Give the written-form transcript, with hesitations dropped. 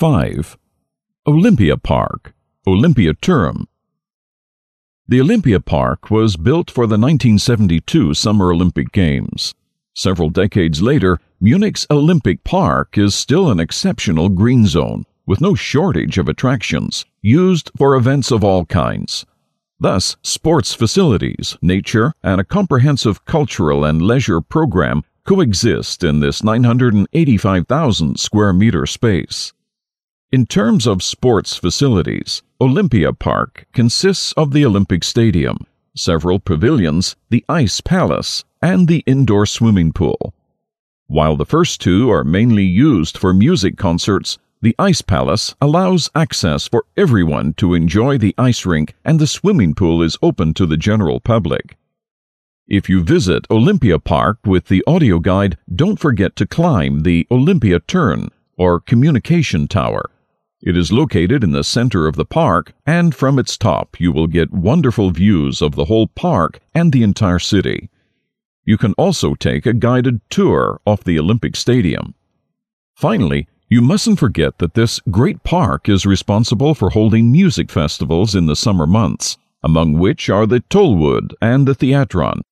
5. Olympia Park, Olympiaturm. The Olympia Park was built for the 1972 Summer Olympic Games. Several decades later, Munich's Olympic Park is still an exceptional green zone, with no shortage of attractions, used for events of all kinds. Thus, sports facilities, nature, and a comprehensive cultural and leisure program coexist in this 985,000 square meter space. In terms of sports facilities, Olympia Park consists of the Olympic Stadium, several pavilions, the Ice Palace, and the indoor swimming pool. While the first two are mainly used for music concerts, the Ice Palace allows access for everyone to enjoy the ice rink, and the swimming pool is open to the general public. If you visit Olympia Park with the audio guide, don't forget to climb the Olympiaturm, or communication tower. It is located in the center of the park, and from its top you will get wonderful views of the whole park and the entire city. You can also take a guided tour of the Olympic Stadium. Finally, you mustn't forget that this great park is responsible for holding music festivals in the summer months, among which are the Tollwood and the Theatron.